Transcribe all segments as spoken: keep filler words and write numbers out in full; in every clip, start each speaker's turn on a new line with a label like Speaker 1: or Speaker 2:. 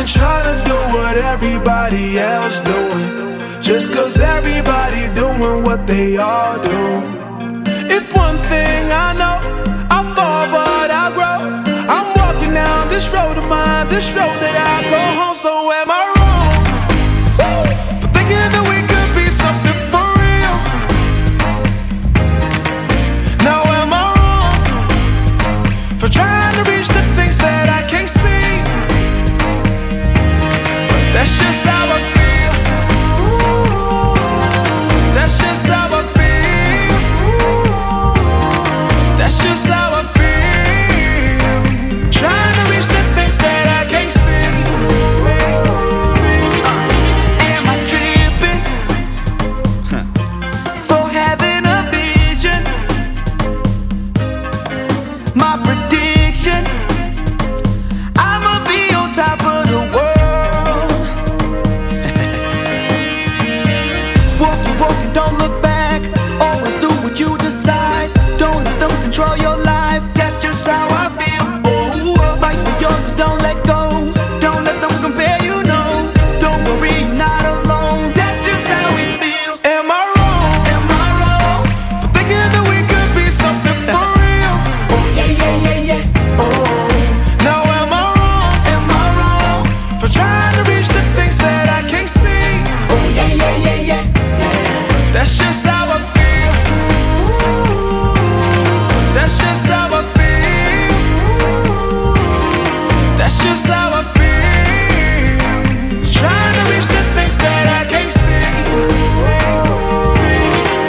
Speaker 1: been trying to do what everybody else doing, just cause everybody doing what they all do. If one thing I know, I fall but I grow. I'm walking down this road of mine, this road that I go home. So am I wrong for thinking that we could be something for real? Now am I wrong for trying to reach the things that I can't see? But that's just how I feel. That's just how I feel. That's just how I feel. Trying to reach the things that I can't see. See, see.
Speaker 2: Am I tripping for having a vision? My prediction, I'ma be on top of the world. Walking, walking, don't look back. Always do what you decide. Don't let them control your life. That's just how I feel. Oh, fight for yours, so don't let go. Don't let them compare you, no. Don't worry, you're not alone. That's just how we feel.
Speaker 1: Am I wrong?
Speaker 2: Am I wrong?
Speaker 1: For thinking that we could be something for real?
Speaker 2: Oh yeah, yeah, yeah, yeah. Oh,
Speaker 1: Now am I wrong
Speaker 2: am I wrong?
Speaker 1: for trying to reach the things that I can't see?
Speaker 2: Oh yeah, yeah, yeah, yeah, yeah.
Speaker 1: That's just how I feel. That's just how I feel. That's just how I feel. Trying to reach the things that I can't see. See, see.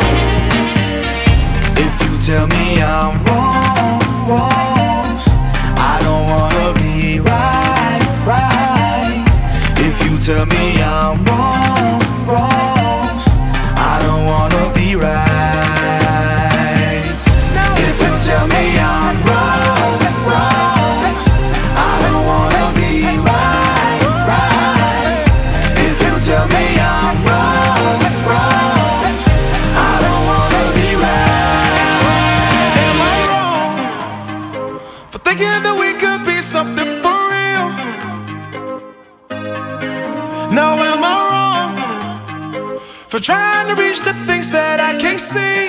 Speaker 2: If you tell me I'm wrong, wrong, I don't wanna be right, right. If you tell me I'm wrong, wrong, I don't wanna be right. If you tell me I'm wrong, wrong, I don't wanna be right, right. If you tell me I'm wrong, wrong, I don't wanna be right.
Speaker 1: Am I wrong for thinking that we could be something for real? Now am I wrong for trying to reach the things that I can't see?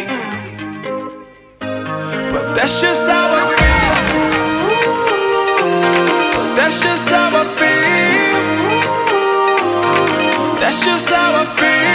Speaker 1: But that's just how I feel. But that's just how I feel. That's just how I feel.